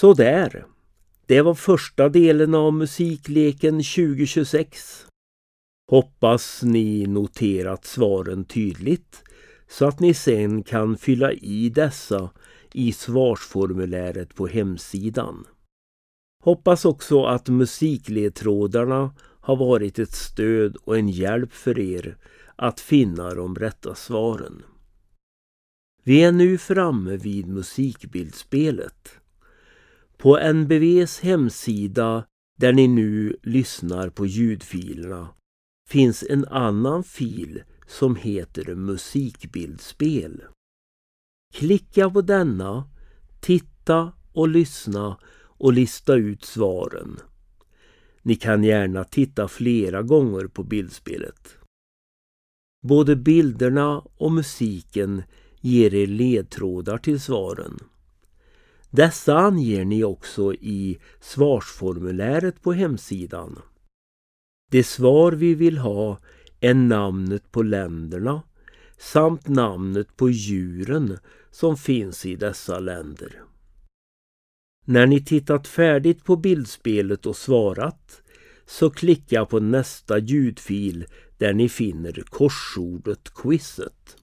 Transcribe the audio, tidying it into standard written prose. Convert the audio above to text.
Så där. Det var första delen av musikleken 2026. Hoppas ni noterat svaren tydligt så att ni sen kan fylla i dessa i svarsformuläret på hemsidan. Hoppas också att musikledtrådarna har varit ett stöd och en hjälp för er att finna de rätta svaren. Vi är nu framme vid musikbildspelet. På NBVs hemsida där ni nu lyssnar på ljudfilerna finns en annan fil som heter musikbildspel. Klicka på denna, titta och lyssna och lista ut svaren. Ni kan gärna titta flera gånger på bildspelet. Både bilderna och musiken ger er ledtrådar till svaren. Dessa anger ni också i svarsformuläret på hemsidan. Det svar vi vill ha är namnet på länderna samt namnet på djuren som finns i dessa länder. När ni tittat färdigt på bildspelet och svarat så klicka på nästa ljudfil där ni finner korsordet quizet.